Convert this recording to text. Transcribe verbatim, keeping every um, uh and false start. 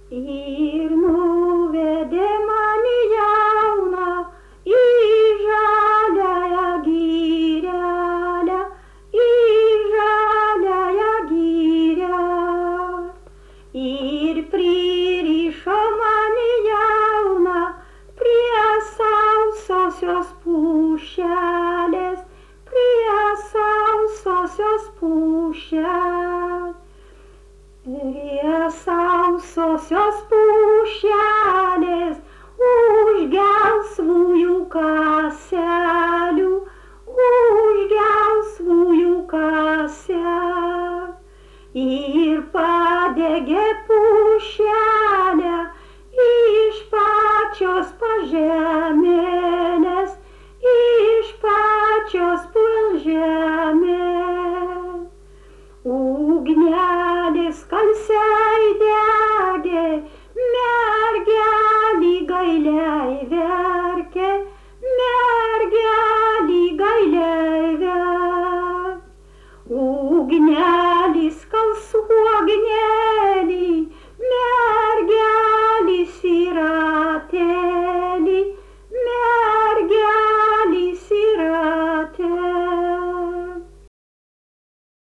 Ir nuvedė mane jauną į žaliąją gyrelę, į žaliąją gyrę. Ir pririšo mane jauną prie sausosios pušelės, prie sausosios pušelės. Prie sausosios pušelės už gelsvųjų kaselių, už gelsvųjų kaselių. Ir padegė pušelę iš pačios pažemės.